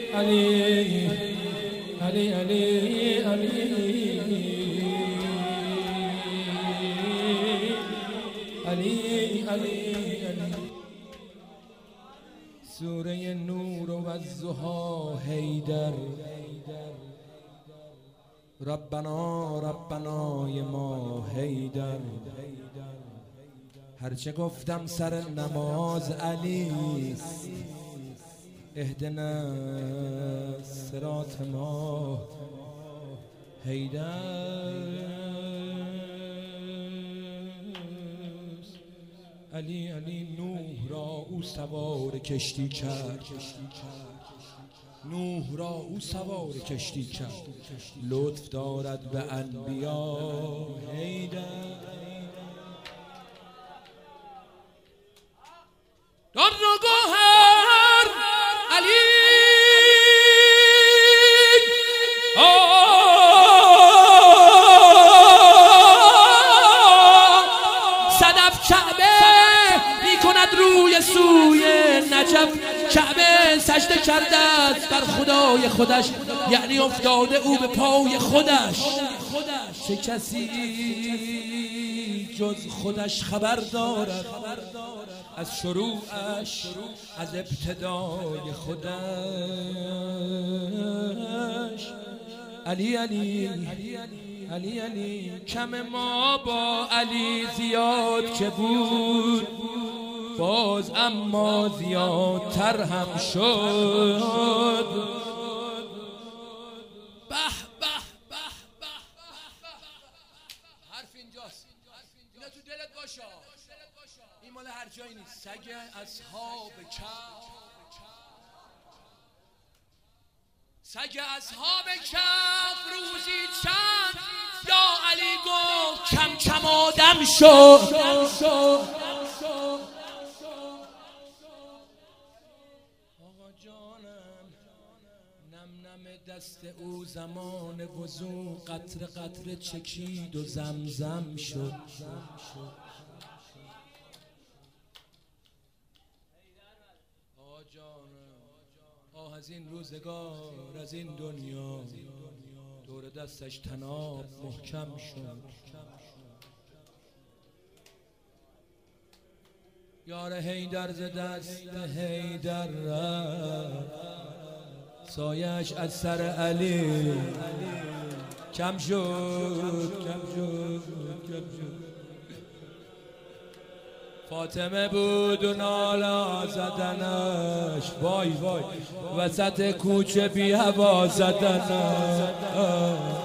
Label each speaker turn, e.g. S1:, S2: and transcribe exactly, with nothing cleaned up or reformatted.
S1: علی علی علی علی علی علی علی سوره نور و الضحی حیدر ربنا ربنای ما حیدر هرچه گفتم سر نماز علیست اهدنا صراط ما حیدر علی علی نوح را او سوار کشتی کرد نوح را او سوار کشتی کرد لطف دارد به انبیا حیدر در گوهر علی صدف کعبه می کند روی سوی نجف کعبه سجده کرده است بر خدای خودش یعنی افتاده او به پای خودش چه کسی جز خودش خبر دارد از شروعش از ابتدای خودش علی علی علی علی کم ما با علی زیاد که بود باز اما زیادتر هم شد به به به به حرف اینجاست اینا تو دلت باشه این مال هر جایی نیست سگ اصحاب کهف سگ اصحاب کهف روزی چند یا علی گفت کم کم آدم شد آقا جانم نم نم دست او زمان وضو قطره قطره چکید و زمزم شد آقا جانم آه از این روزگار از این دنیا دور دستش تناب محکم شد یار حیدر ز دست حیدر رفت سایش از سر علی کم شد کم شد کم شد فاطمه بود و نالا زدنش وای وای وسط کوچه بی هوا زدنش